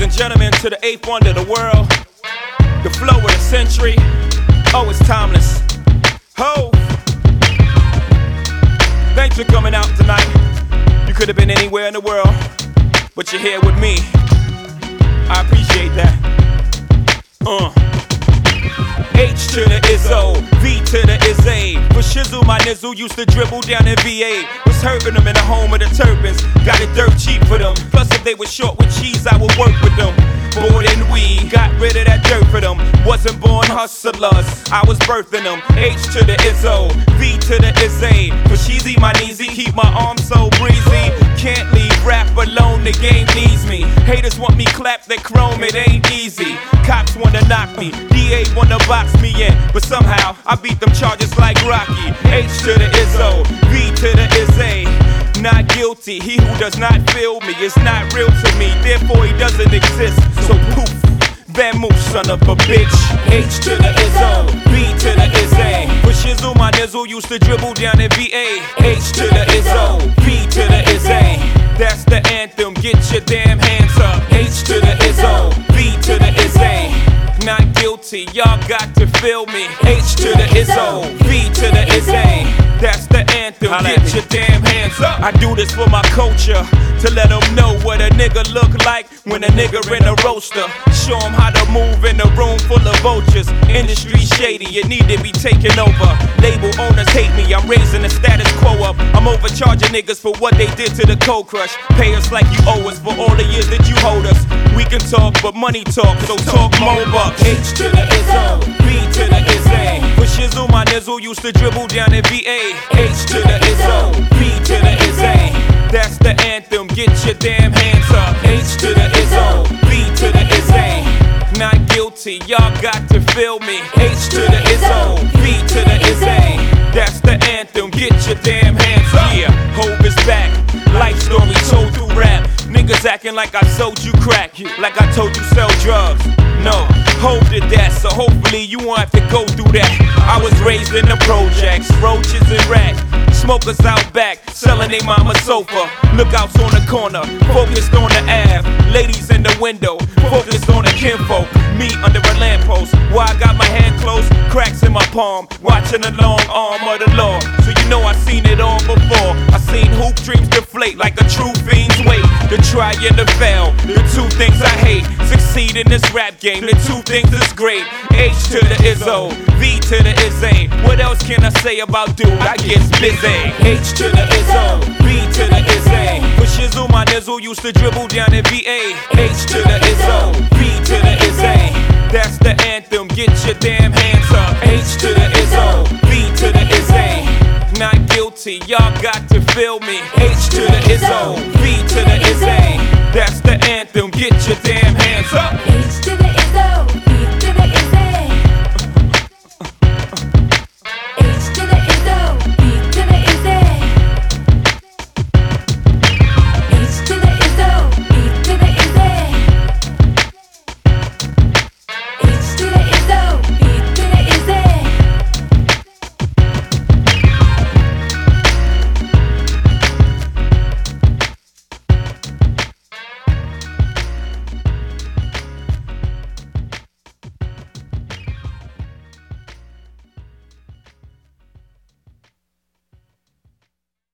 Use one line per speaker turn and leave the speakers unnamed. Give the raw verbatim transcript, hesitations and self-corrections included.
and gentlemen, to the eighth wonder of the world, the flow of the century. Oh, it's timeless. Ho! Thanks for coming out tonight. You could have been anywhere in the world, but you're here with me. I appreciate that. Uh. H to the Izzo, V to the Izzy. For shizzle, my nizzle used to dribble down in V A. Was hurting them in the home of the turbans. Got it dirt cheap for them. Plus, if they were short with cheese, I would work with them. More than we got rid of that dirt for them. Wasn't born hustlers, I was birthing them. H to the Izzo, V to the Izzy. For sheezy, my kneesy, keep my arms so breezy. Can't leave rap alone, the game needs me. Haters want me clapped, they chrome, it ain't easy. Cops wanna knock me, D A wanna box me in, but somehow I beat them charges like Rocky. H to the Izzo, V to the Izzy. Not guilty, he who does not feel me is not real to me, therefore he doesn't exist. So poof, vamoose, son of a bitch. H to the Izzo, V to the Izzy. For shizzle, my nizzle used to dribble down in V A. H to the Izzo, V to the Izzy. That's the anthem, get your damn hands up. H to the Izzo, V to the Izzy. Not guilty, y'all got to feel me. H to the Izzo, V to the Izzy. That's the anthem, get your damn hands up. I do this for my culture, to let them know what a nigga look like when a nigga in a roaster. Show them how to move in a room full of vultures. Industry shady, it need to be taken over. Label owners hate me, I'm raising the status quo up. I'm overcharging niggas for what they did to the Cold Crush. Pay us like you owe us for all the years that you hold us. We can talk, but money talk, so talk more bucks. H to the Izzo, V to the Izzy. For shizzle, my nizzle used to dribble down in V A. H to the Izzo, V to the Izzy. That's the anthem, get your damn hands up. H to the Izzo, V to the Izzy. Not guilty, y'all got to feel me. H to the Izzo, V to the Izzy. That's the anthem, get your damn hands up. Yeah, Hov is back, life story told through rap. Niggas acting like I sold you crack, like I told you sell drugs. No, Hov did that, so hopefully you won't have to go through that. I was raised in the projects, roaches and rat. Smokers out back, selling they mama sofa. Lookouts on the corner, focused on the Ave. Ladies in the window, focused on the kinfolk. Me under a lamppost, why I got my hand closed, cracks in my palm, watching the long arm of the law. So you know I seen it all before. I seen hoop dreams deflate like a true fiend's weight. The try and the fail, the two things I hate. Succeed in this rap game, the two things is great. H to the Izzo, V to the Izzy. What else can I say about dude? I get busy. H to the Izzo, V to the Izzy. For shizzle, my nizzle used to dribble down in V A. H to the Izzo, V to the Izzy. That's the anthem, get your damn hands up. H to the Izzo, V to the Izzy. Not guilty, y'all got to feel me. H to the Izzo, V to the Izzy. That's the anthem, get your damn hands up.
H to the